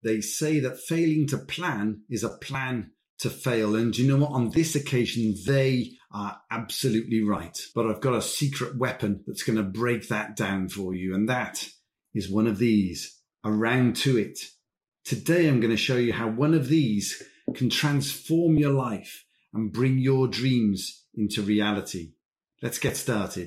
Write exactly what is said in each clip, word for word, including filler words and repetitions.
They say that failing to plan is a plan to fail. And you know what? On this occasion, they are absolutely right. But I've got a secret weapon that's going to break that down for you. And that is one of these, Around to It. Today, I'm going to show you how one of these can transform your life and bring your dreams into reality. Let's get started.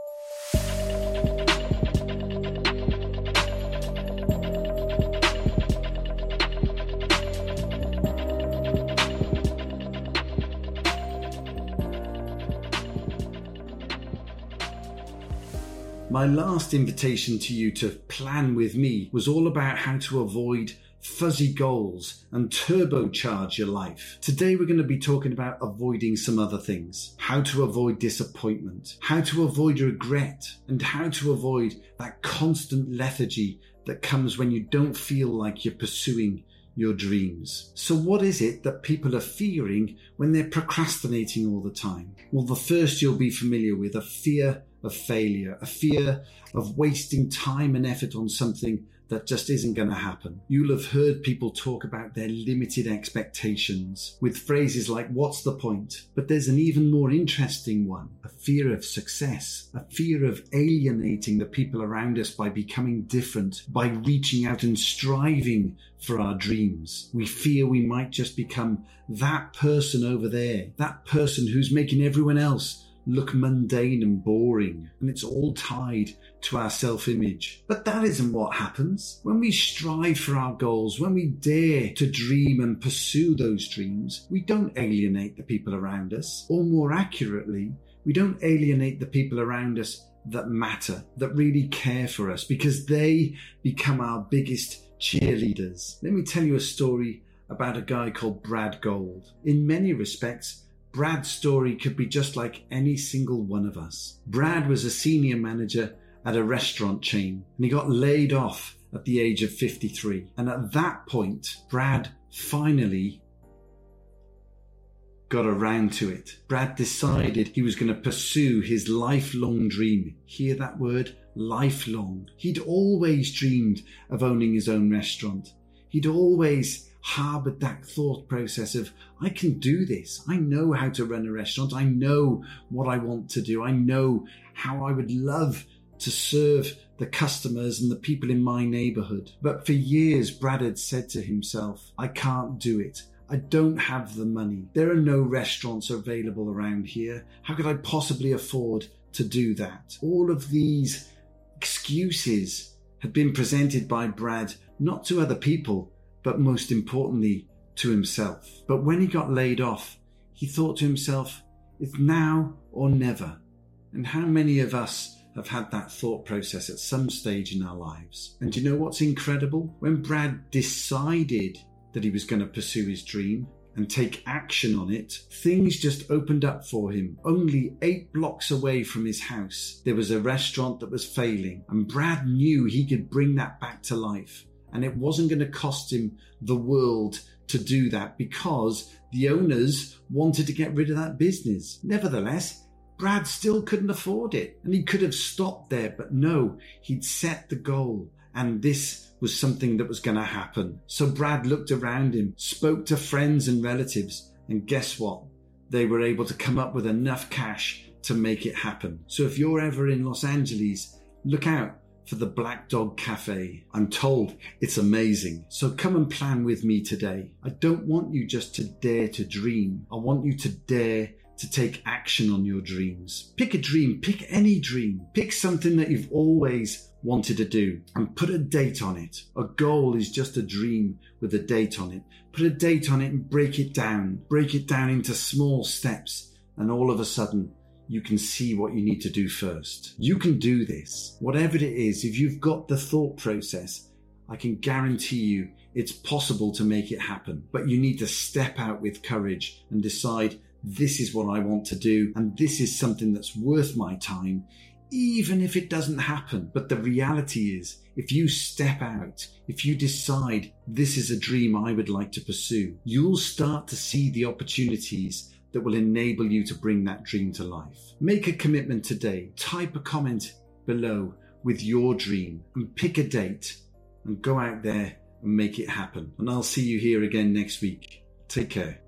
My last invitation to you to plan with me was all about how to avoid fuzzy goals and turbocharge your life. Today we're going to be talking about avoiding some other things. How to avoid disappointment, how to avoid regret, and how to avoid that constant lethargy that comes when you don't feel like you're pursuing your dreams. So what is it that people are fearing when they're procrastinating all the time? Well, the first you'll be familiar with, a fear of failure, a fear of wasting time and effort on something that just isn't going to happen. You'll have heard people talk about their limited expectations with phrases like, what's the point? But there's an even more interesting one, a fear of success, a fear of alienating the people around us by becoming different, by reaching out and striving for our dreams. We fear we might just become that person over there, that person who's making everyone else look mundane and boring, and it's all tied to our self-image. But that isn't what happens. When we strive for our goals, when we dare to dream and pursue those dreams, we don't alienate the people around us, or more accurately, we don't alienate the people around us that matter, that really care for us, because they become our biggest cheerleaders. Let me tell you a story about a guy called Brad Gold. In many respects, Brad's story could be just like any single one of us. Brad was a senior manager at a restaurant chain, and he got laid off at the age of fifty-three. And at that point, Brad finally got around to it. Brad decided he was going to pursue his lifelong dream. Hear that word? Lifelong. He'd always dreamed of owning his own restaurant. He'd always harbored that thought process of, I can do this. I know how to run a restaurant. I know what I want to do. I know how I would love to serve the customers and the people in my neighborhood. But for years, Brad had said to himself, I can't do it. I don't have the money. There are no restaurants available around here. How could I possibly afford to do that? All of these excuses had been presented by Brad, not to other people, but most importantly, to himself. But when he got laid off, he thought to himself, it's now or never. And how many of us have had that thought process at some stage in our lives? And do you know what's incredible? When Brad decided that he was going to pursue his dream and take action on it, things just opened up for him. Only eight blocks away from his house, there was a restaurant that was failing, and Brad knew he could bring that back to life. And it wasn't going to cost him the world to do that, because the owners wanted to get rid of that business. Nevertheless, Brad still couldn't afford it, and he could have stopped there, but no, he'd set the goal, and this was something that was going to happen. So Brad looked around him, spoke to friends and relatives, and guess what? They were able to come up with enough cash to make it happen. So if you're ever in Los Angeles, look out for the Black Dog Cafe. I'm told it's amazing. So come and plan with me today. I don't want you just to dare to dream. I want you to dare to take action on your dreams. Pick a dream, pick any dream. Pick something that you've always wanted to do and put a date on it. A goal is just a dream with a date on it. Put a date on it and break it down. Break it down into small steps, and all of a sudden, you can see what you need to do first. You can do this. Whatever it is, if you've got the thought process, I can guarantee you it's possible to make it happen. But you need to step out with courage and decide, this is what I want to do, and this is something that's worth my time, even if it doesn't happen. But the reality is, if you step out, if you decide this is a dream I would like to pursue, you'll start to see the opportunities that will enable you to bring that dream to life. Make a commitment today. Type a comment below with your dream and pick a date and go out there and make it happen. And I'll see you here again next week. Take care.